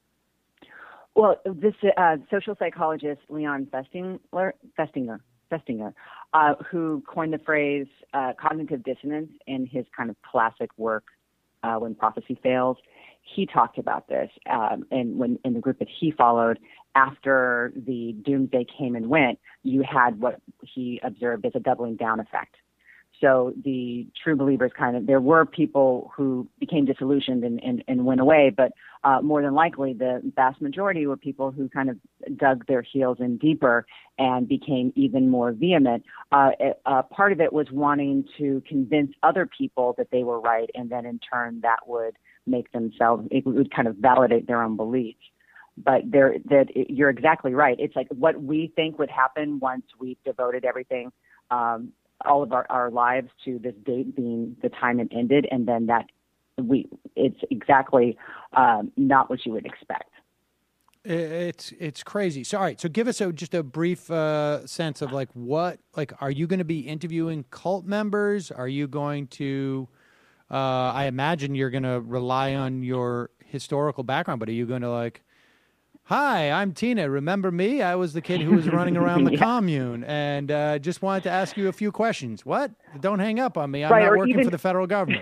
Well, this uh, social psychologist, Leon Festinger, Festinger, Festinger uh, who coined the phrase uh, cognitive dissonance in his kind of classic work, uh, When Prophecy Fails, he talked about this. Um, and when in the group that he followed, after the doomsday came and went, you had what he observed as a doubling down effect. So the true believers kind of, there were people who became disillusioned and, and, and went away, but uh, more than likely the vast majority were people who kind of dug their heels in deeper and became even more vehement. Uh, uh, part of it was wanting to convince other people that they were right, and then in turn that would make themselves, it would kind of validate their own beliefs. But there, that you're exactly right. It's like what we think would happen once we've devoted everything, um, all of our, our lives to this date being the time it ended, and then that we it's exactly um, not what you would expect. It's it's crazy. So all right, so give us a, just a brief uh, sense of like what like are you going to be interviewing cult members? Are you going to? Uh, I imagine you're going to rely on your historical background, but are you going to like? Hi, I'm Tina. Remember me? I was the kid who was running around the yeah. commune, and uh, just wanted to ask you a few questions. What? Don't hang up on me. I'm right, not working even, for the federal government.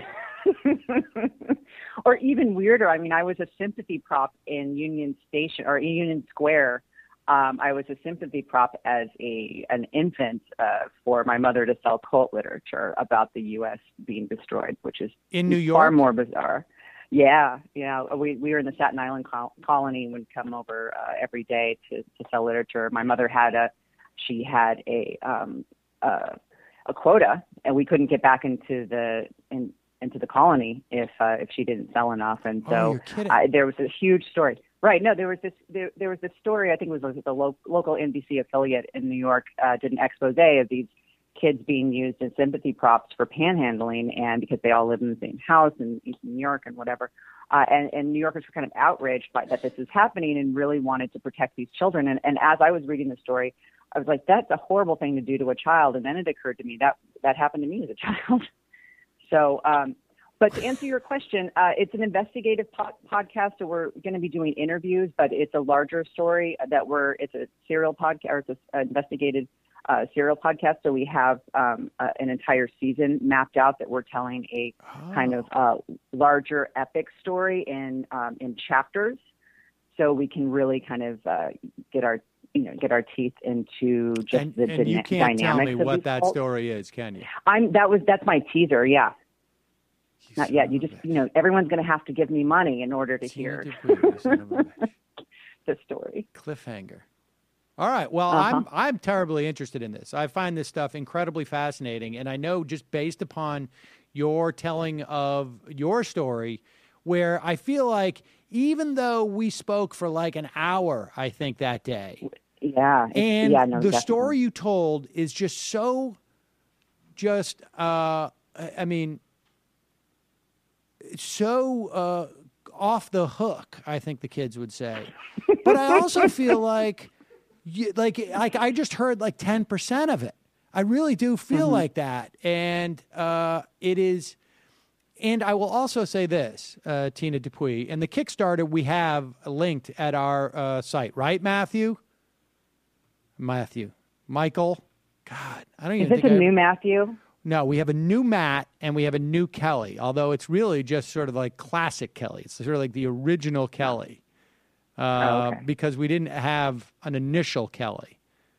Or even weirder, I mean, I was a sympathy prop in Union Station or Union Square. Um, I was a sympathy prop as a an infant uh, for my mother to sell cult literature about the U S being destroyed, which is in New York? Far more bizarre. Yeah, yeah. We we were in the Staten Island col- colony and would come over uh, every day to, to sell literature. My mother had a, she had a um, uh, a quota, and we couldn't get back into the in, into the colony if uh, if she didn't sell enough. And so oh, you're kidding. I, there was a huge story. Right? No, there was this there, there was this story. I think it was the lo- local N B C affiliate in New York uh, did an expose of these kids being used as sympathy props for panhandling, and because they all live in the same house in East New York and whatever. Uh, and, and New Yorkers were kind of outraged by that this is happening and really wanted to protect these children. And, and as I was reading the story, I was like, that's a horrible thing to do to a child. And then it occurred to me that that happened to me as a child. so, um, but to answer your question, uh, it's an investigative po- podcast, so we're going to be doing interviews, but it's a larger story that we're, it's a serial podcast, or it's an investigative Uh, serial podcast. So we have um, uh, an entire season mapped out that we're telling a oh. kind of uh, larger epic story in um, in chapters, so we can really kind of uh, get our you know get our teeth into just and, the, and the you can't dynamics tell me of what these that cults. story is, can you? I'm that was that's my teaser. Yeah, you not yet. You just you know everyone's going to have to give me money in order to hear the story. Cliffhanger. All right. Well, uh-huh. I'm I'm terribly interested in this. I find this stuff incredibly fascinating, and I know just based upon your telling of your story, where I feel like even though we spoke for like an hour, I think that day, yeah, and yeah, no, the definitely. story you told is just so, just uh, I mean, so uh, off the hook. I think the kids would say, but I also feel like. you, like like I just heard like ten percent of it. I really do feel Mhm. like that, and uh, it is. And I will also say this, uh, Tina Dupuis, and the Kickstarter we have linked at our uh, site, right, Matthew? Matthew, Michael. God, I don't Is even this think a I- new Matthew? No, we have a new Matt and we have a new Kelly, although it's really just sort of like classic Kelly. It's sort of like the original Kelly uh, Oh, okay. because we didn't have an initial Kelly.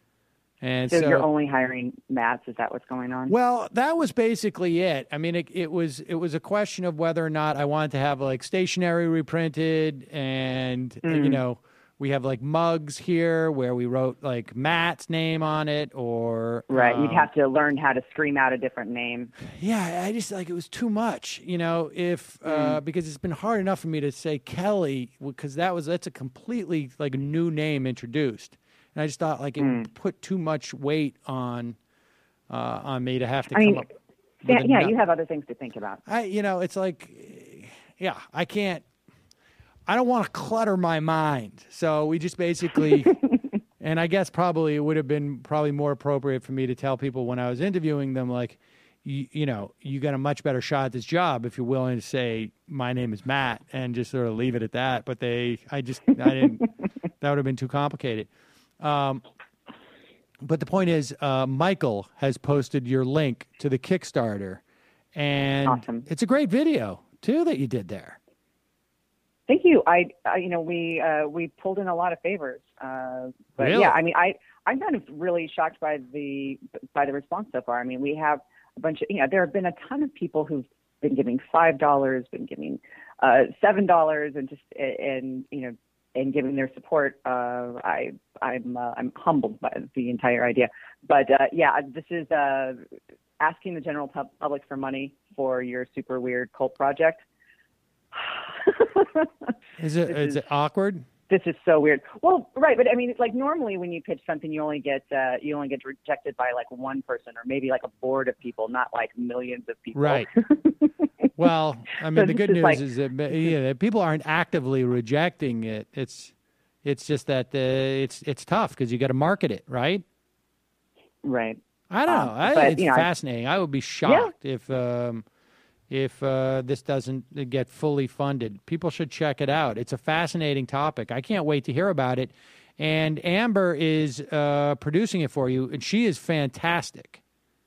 And So, so, you're only hiring Matts? Is that what's going on? well, that was basically it. I mean, it, it was it was a question of whether or not I wanted to have like stationery reprinted, and Mm. you know, we have like mugs here where we wrote like Matt's name on it, or Right. You'd um, have to learn how to scream out a different name. Yeah, I just like it was too much, you know. If Mm. uh, because it's been hard enough for me to say Kelly because that was that's a completely like a new name introduced, and I just thought like it Mm. would put too much weight on uh, on me to have to I come mean, up. yeah, with a yeah, nu- you have other things to think about. I you know it's like, yeah, I can't. I don't want to clutter my mind, so we just basically. And I guess probably it would have been probably more appropriate for me to tell people when I was interviewing them, like, you, you know, you got a much better shot at this job if you're willing to say my name is Matt and just sort of leave it at that. But they, I just, I didn't. That would have been too complicated. Um, but the point is, uh, Michael has posted your link to the Kickstarter, and Awesome. it's a great video too that you did there. Thank you. I, I you know, we uh, we pulled in a lot of favors. Uh, but Really? yeah, I mean, I I'm kind of really shocked by the by the response so far. I mean, we have a bunch of, you know, there have been a ton of people who've been giving five dollars, been giving uh, seven dollars, and just and you know, and giving their support. Uh, I I'm uh, I'm humbled by the entire idea. But uh, yeah, this is uh, asking the general pub- public for money for your super weird cult project. Is it This is is- it awkward? This is so weird. Well, right, but I mean, like normally when you pitch something, you only get uh, you only get rejected by like one person or maybe like a board of people, not like millions of people. Right. Well, I mean, So the this good is news like- is that yeah, that people aren't actively rejecting it. It's it's just that uh, it's it's tough because you got to market it, right? Right. I don't Um, know. I, but, it's you know, I- fascinating. I would be shocked if um, if uh, this doesn't get fully funded. People should check it out. It's a fascinating topic. I can't wait to hear about it. And Amber is uh, producing it for you, and she is fantastic.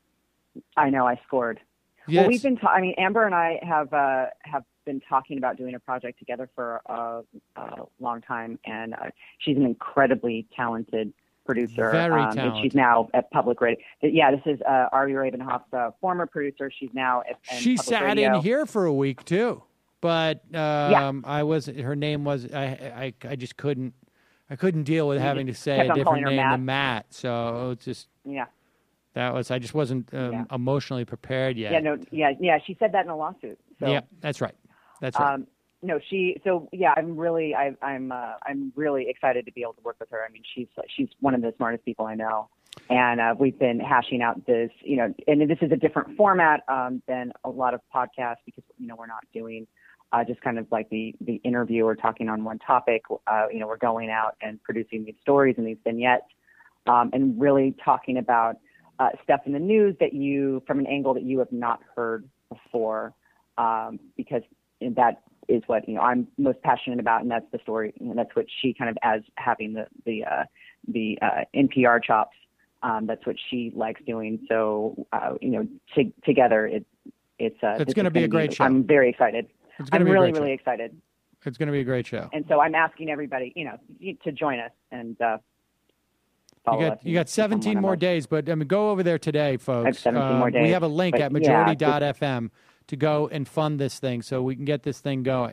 I know I scored. Yes. Well, we've been. Ta- I mean, Amber and I have uh, have been talking about doing a project together for a, a long time, and uh, she's an incredibly talented producer. Very um, And talented. she's now at Public Radio. Yeah, this is uh, Ari Ravenhoff's uh, former producer. She's now at at She Public sat Radio. in here for a week too, but um, I was her name was I, I I just couldn't I couldn't deal with You having to just say kept a on different calling her name Matt? than Matt. So it's just Yeah. that was I just wasn't um, Yeah. emotionally prepared yet. Yeah. No. Yeah. Yeah. She said that in a lawsuit. So, Yeah, that's right. That's right. Um, no, she. So yeah, I'm really, I, I'm, uh, I'm really excited to be able to work with her. I mean, she's she's one of the smartest people I know, and uh, we've been hashing out this, you know, and this is a different format um, than a lot of podcasts because you know we're not doing uh, just kind of like the the interview or talking on one topic. Uh, you know, we're going out and producing these stories and these vignettes, um, and really talking about uh, stuff in the news that you, from an angle that you have not heard before, um, because that is what you know I'm most passionate about, and that's the story. And that's what she kind of, as having the the uh, the uh, N P R chops. Um, that's what she likes doing. So uh, you know, t- together, it it's uh, It's this gonna is be a great show. I'm very excited. It's gonna I'm be a really great really show. excited. It's going to be a great show. And so I'm asking everybody, you know, y- to join us and uh, You follow us. got you got seventeen more days, but I mean, go over there today, folks. I have seventeen more Um, We days, have a link but at yeah, majority just- dot f m to go and fund this thing, so we can get this thing going.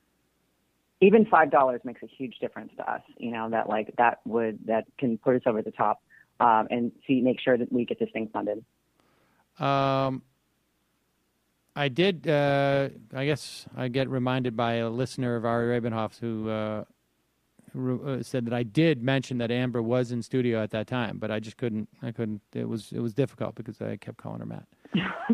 Even five dollars makes a huge difference to us. You know, that like that would that can put us over the top, um, and see make sure that we get this thing funded. Um, I did. Uh, I guess I get reminded by a listener of Ari Rabenhoff's who, uh, who uh, said that I did mention that Amber was in studio at that time, but I just couldn't. I couldn't. It was it was difficult because I kept calling her Matt.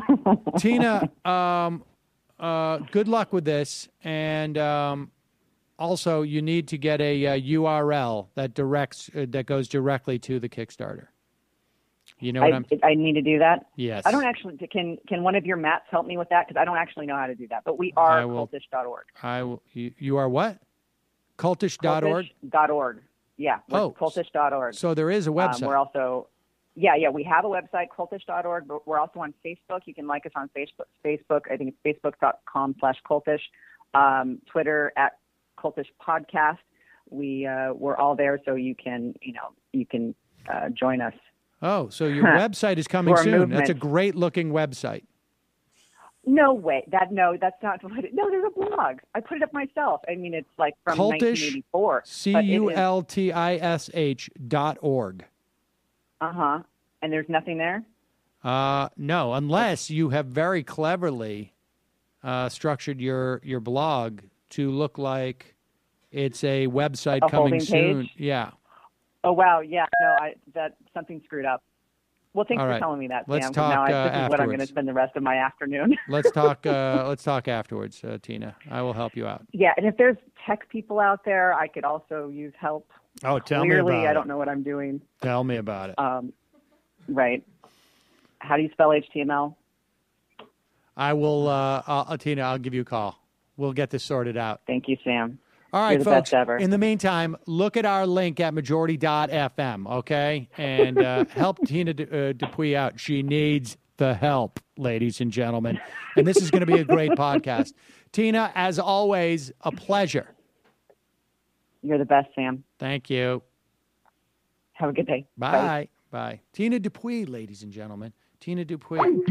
Tina, um, uh, good luck with this, and um, also, you need to get a, uh U R L that directs uh, that goes directly to the Kickstarter. You know what I, I'm? I need to do that. Yes. I don't actually. Can can one of your Matts help me with that? Because I don't actually know how to do that. But we are I will- cultish dot org. I will. You, you are what? Cultish dot org. cultish dot org. Yeah. We're Oh, cultish dot org. So there is a website. Um, we're also, yeah, yeah. We have a website, cultish dot org. But we're also on Facebook. You can like us on Facebook. Facebook. I think it's facebook dot com slash cultish. Um, Twitter at cultish podcast. We uh, we're all there, so you can you know you can uh, join us. Oh, so your website is coming For a soon. movement. That's a great looking website. No way. That no, that's not what it, no, there's a blog. I put it up myself. I mean, it's like from Cultish, nineteen eighty-four. C U L T I S H dot org. Uh-huh. And there's nothing there? Uh, no, unless you have very cleverly uh, structured your, your blog to look like it's a website A coming holding soon. page? Yeah. Oh wow, yeah. No, I that something screwed up. Well, thanks All for right. telling me that, Let's Sam. 'cause now talk, I, uh, this is what I'm going to afterwards. spend the rest of my afternoon. Let's talk. Uh, let's talk afterwards, uh, Tina. I will help you out. Yeah, and if there's tech people out there, I could also use help. Oh, tell me Clearly, about I it. don't know what I'm doing. Tell me about it. Um, right. How do you spell H T M L? I will, uh, uh, Tina. I'll give you a call. We'll get this sorted out. Thank you, Sam. All right, You're the folks. best ever. In the meantime, look at our link at majority dot f m, okay? And uh, help Tina D- uh, Dupuy out. She needs the help, ladies and gentlemen. And this is going to be a great podcast. Tina, as always, a pleasure. You're the best, Sam. Thank you. Have a good day. Bye. Bye. Tina Dupuy, ladies and gentlemen. Tina Dupuy.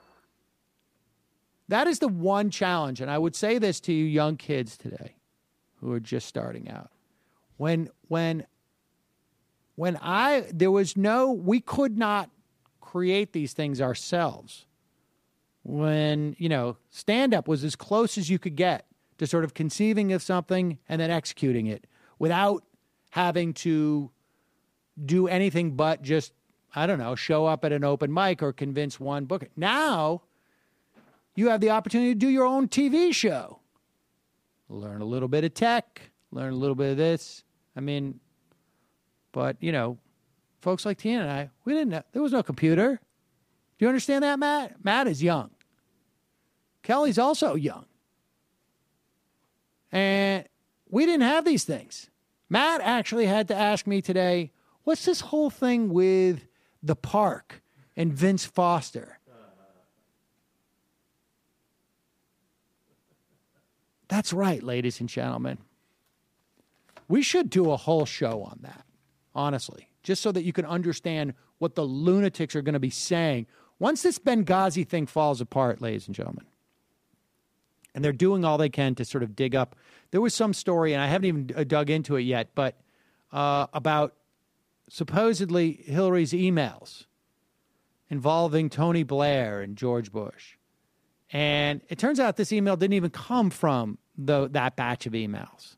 That is the one challenge, and I would say this to you young kids today who are just starting out. When when when I there was no we could not create these things ourselves. When, you know, stand up was as close as you could get to sort of conceiving of something and then executing it without having to do anything but just, I don't know, show up at an open mic or convince one booker. Now you have the opportunity to do your own T V show. Learn a little bit of tech, learn a little bit of this. I mean, but, you know, folks like Tina and I, we didn't know. There was no computer. Do you understand that, Matt? Matt is young. Kelly's also young. And we didn't have these things. Matt actually had to ask me today, what's this whole thing with the park and Vince Foster? That's right, ladies and gentlemen. We should do a whole show on that, honestly, just so that you can understand what the lunatics are going to be saying once this Benghazi thing falls apart, ladies and gentlemen. And they're doing all they can to sort of dig up. There was some story, and I haven't even dug into it yet, but uh, about supposedly Hillary's emails involving Tony Blair and George Bush. And it turns out this email didn't even come from the, that batch of emails.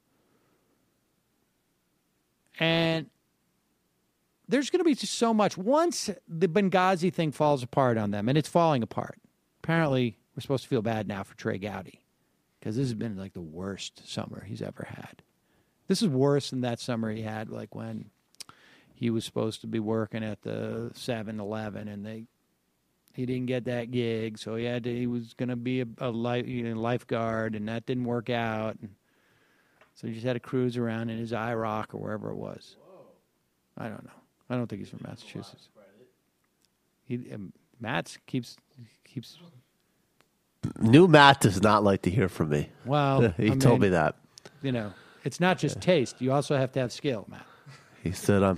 And there's going to be just so much. Once the Benghazi thing falls apart on them, and it's falling apart, apparently we're supposed to feel bad now for Trey Gowdy because this has been like the worst summer he's ever had. This is worse than that summer he had, like when he was supposed to be working at the seven eleven and they he didn't get that gig, so he had to, he was going to be a, a life, you know, lifeguard, and that didn't work out. And so he just had to cruise around in his IROC or wherever it was. I don't know. I don't think he's from Massachusetts. He um, Matt keeps keeps. New Matt does not like to hear from me. Well, he I told mean, me that. You know, it's not just taste. You also have to have skill, Matt. He said I'm.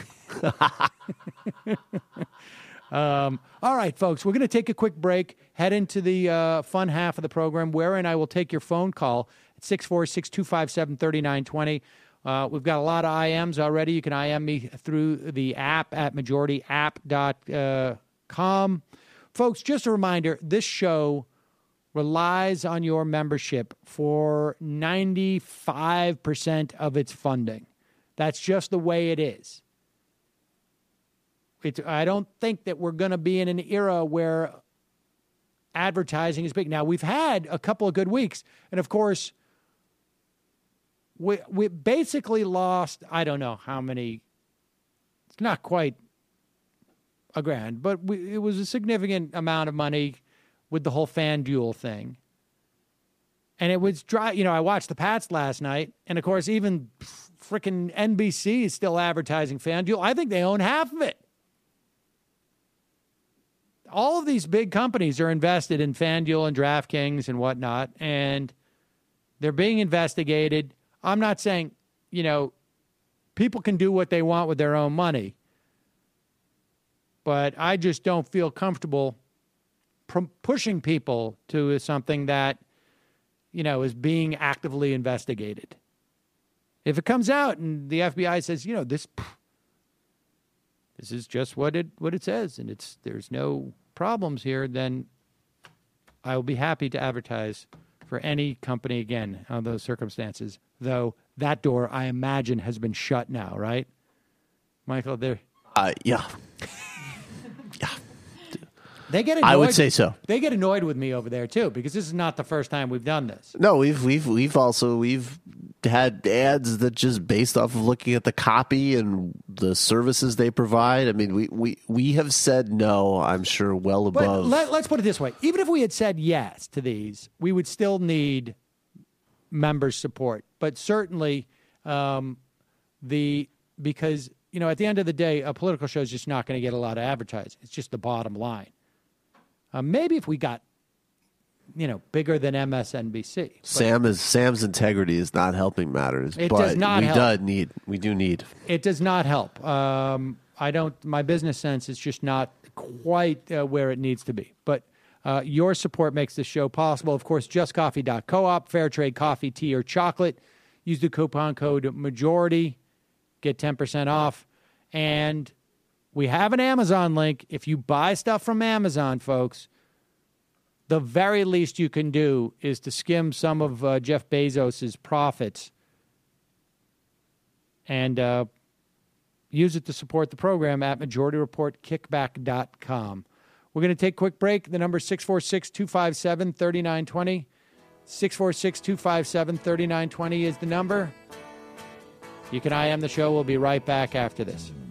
Um, all right, folks, we're going to take a quick break, head into the uh, fun half of the program, wherein I will take your phone call at six four six, two five seven, three nine two zero. Uh, we've got a lot of I Ms already. You can I M me through the app at majority app dot com. Folks, just a reminder, this show relies on your membership for ninety-five percent of its funding. That's just the way it is. It's, I don't think that we're going to be in an era where advertising is big. Now, we've had a couple of good weeks, and of course, we we basically lost, I don't know how many, it's not quite a grand, but we, it was a significant amount of money with the whole FanDuel thing. And it was dry. You know, I watched the Pats last night, and of course, even freaking N B C is still advertising FanDuel. I think they own half of it. All of these big companies are invested in FanDuel and DraftKings and whatnot, and they're being investigated. I'm not saying, you know, people can do what they want with their own money, but I just don't feel comfortable pr- pushing people to something that, you know, is being actively investigated. If it comes out and the F B I says, you know, this this is just what it what it says, and it's there's no problems here, then I will be happy to advertise for any company again on those circumstances. Though that door, I imagine, has been shut now, right, Michael? There. Uh, yeah. They get annoyed. I would say so. They get annoyed with me over there too, because this is not the first time we've done this. No, we've we've we've also we've had ads that just based off of looking at the copy and the services they provide. I mean, we we, we have said no, I'm sure, well But above. let, let's put it this way: even if we had said yes to these, we would still need member support. But certainly, um, the because you know, at the end of the day, a political show is just not going to get a lot of advertising. It's just the bottom line. Uh, maybe if we got, you know, bigger than M S N B C. But Sam is Sam's integrity is not helping matters. It but does not we help. do need we do need. It does not help. Um, I don't. My business sense is just not quite uh, where it needs to be. But uh, your support makes this show possible. Of course, just coffee dot coop, fair trade coffee, tea, or chocolate. Use the coupon code MAJORITY, get ten percent off, and we have an Amazon link. If you buy stuff from Amazon, folks, the very least you can do is to skim some of uh, Jeff Bezos's profits and uh, use it to support the program at majority report kickback dot com. We're going to take a quick break. The number is six four six, two five seven, three nine two zero. six four six, two five seven, three nine two zero is the number. You can I M the show. We'll be right back after this.